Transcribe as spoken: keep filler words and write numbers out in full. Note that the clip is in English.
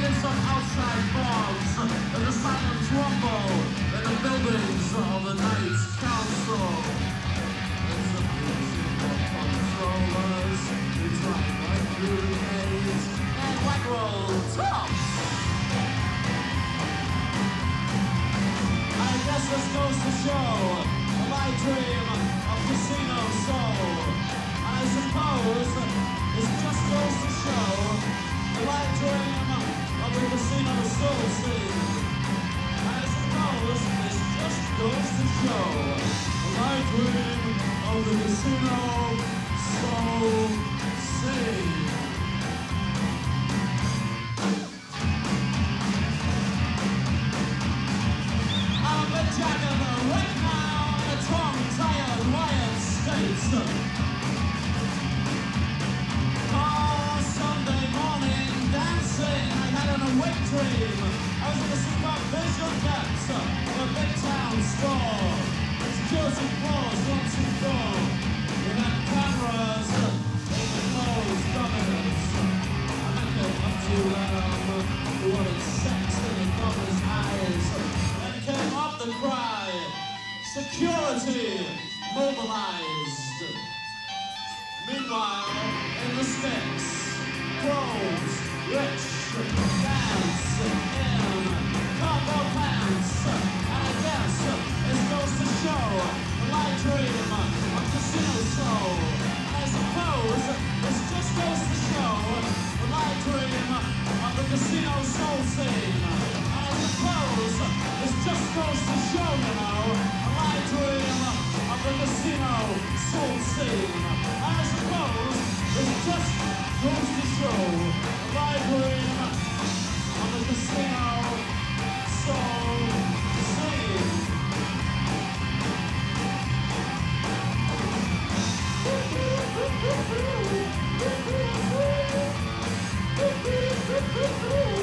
in some outside bogs, and the silence rumble in the buildings of the Knights Council. It's a music of controllers who drive like grenades and white roll tops. I guess this goes to show my dream of casino soul. I suppose this just goes to show my dream of the casino soul scene. I suppose this just goes to show my dream of the casino soul scene. I'm a jagger right now in a tongue-tired wired states. Oh, Sunday morning dancing, I had an awake dream. I was in the supervision depths of a big town store. Security floors, one, two, four. We had cameras in the closed governors. I met them up too loud. We wanted sex in the governor's eyes. Then came up the cry, security mobilized. Meanwhile, in the sticks, pros, rich, dance in cargo pants. And I guess this goes to show my dream of casino soul. And I suppose this just goes to show my dream of the casino soul scene. And I suppose this just goes to show, you know, my dream of the casino soul scene. And I suppose this just goes to show my dream of the casino soul scene. Woo-hoo-hoo-hoo-hoo.